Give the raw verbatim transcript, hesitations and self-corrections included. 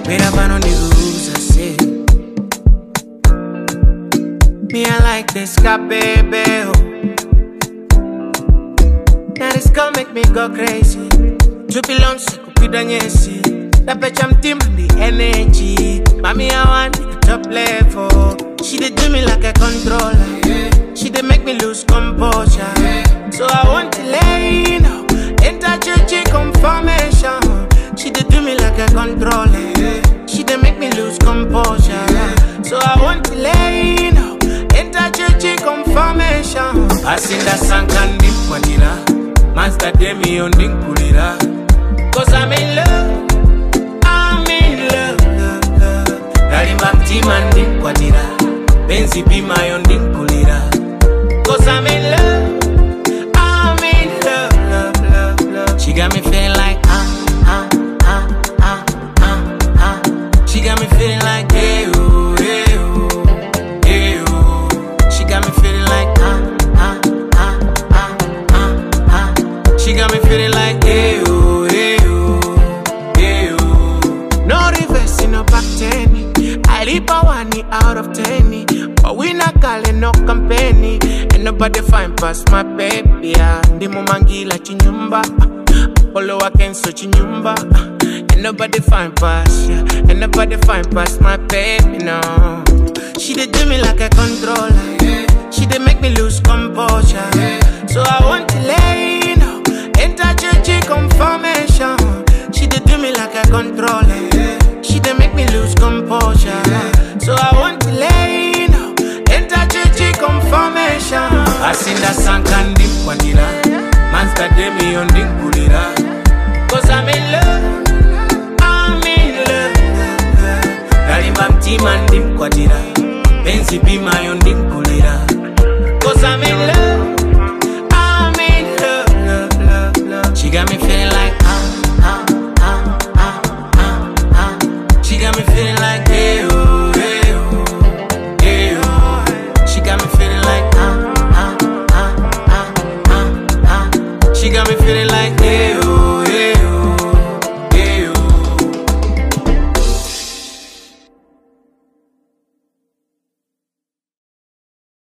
Mira pa' no lose, I say. Me, I like this guy, baby. Now this girl make me go crazy. Triple on Cupido Nyesi. That bitch I'm team the energy. Mommy, I want the top level. She did do me like a controller. She did make me lose composure. So I want to lay, you know. Enter church confirmation. She did do me like a controller. She did make me lose composure. So I want to lay, you know. Enter church confirmation. I sing that song and dip vanilla. Master Demi on ding pulira. Cause I'm in love. I'm in love, love, love. Darimba mtima ding vanilla. Benzi be my own ding pulira. Cause I'm in love. I'm in love, love, love, love. She got me feeling like ah, ah, ah, ah, ah, ah. She got me feeling like hey, oh, hey, oh, hey, oh. She got me feeling like ah, ah, ah, ah, ah, ah. She got me feeling like hey, oh, hey, oh, hey, oh. No reversing, no back ten. I leap a one out of ten. But we not calling no company. Ain't nobody find past my baby. Yeah. Ndimo mangila chinyumba. Polo wakenso chinyumba. Ain't nobody find past, yeah. Ain't nobody find past my baby, no. She did do me like a controller. She did make me lose composure. So I want to lay, you know. Enter church confirmation. She did do me like a controller. She did make me lose composure. So I want to lay, you know. Enter church confirmation. I sing that song and dip vanilla. Master Demi on ding pulira. Cause I'm in love. I'm in love. Darimba mtima dip vanilla. Benzi be my own ding